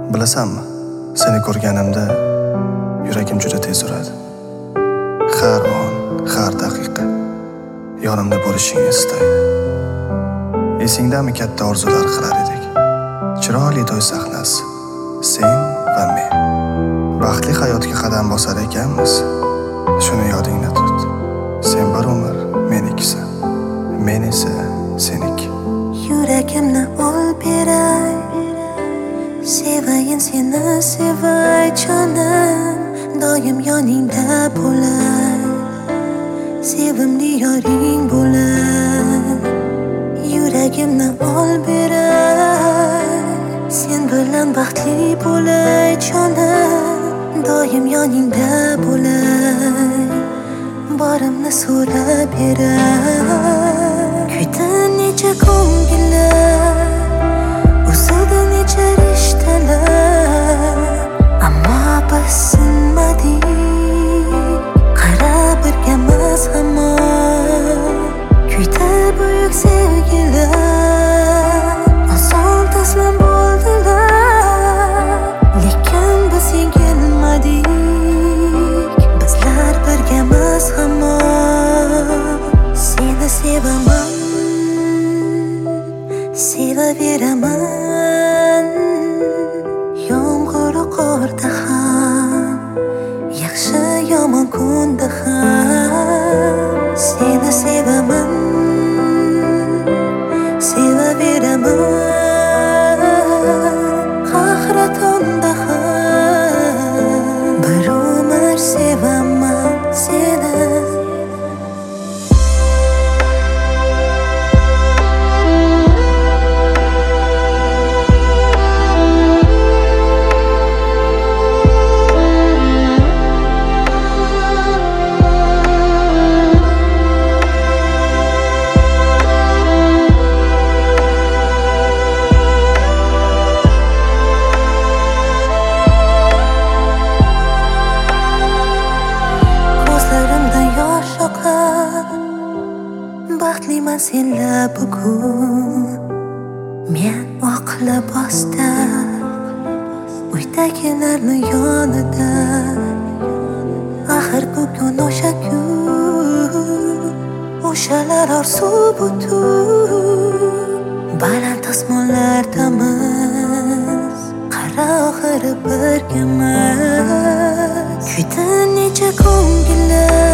Bilasanmi, seni ko'rganimda yuragim juda tez uradi. Har on, har daqiqa yonimda bo'lishingni istaydi. Esingdami katta orzular qilar edik? Chiroyli to'y sahnasi, sen va men. Baxtli hayotga qadam bosar ekanmiz. Shuni yodingda tut. Sen bir umr menikisan, men esa seniki. Yuragimni ol beray, sevayin seni sevay jonim, doim yoningda bo'lay, sevimli yoring bo'lay. Yuragimni ol beray, sen bilan baxtli bo'lay jonim, doim yoningda bo'lay, borimni so'rab beray. Kuydi necha ko'ngillar, uzildi necha rishtalar, ammo biz sinmadik, qara birgamiz hamon. Kuydi buyuk sevgilar, oson taslim bo'ldilar, lekin biz yengilmadik, bizlar birgamiz hamon. Seni sevaman, sevaveraman, yomg'ir qorda ham, yaxshi yomon kunda ham. Seni sevaman, sevaveraman, qahratonda ham, bir umr sevaman seni. Baxtliman senla bugun, men oq libosda, uydagilarni yonida. Axir bugun o'sha kun, o'shalar orzu butun, baland osmonlardamiz, qara oxiri birgamiz. Kuydi necha ko'ngillar,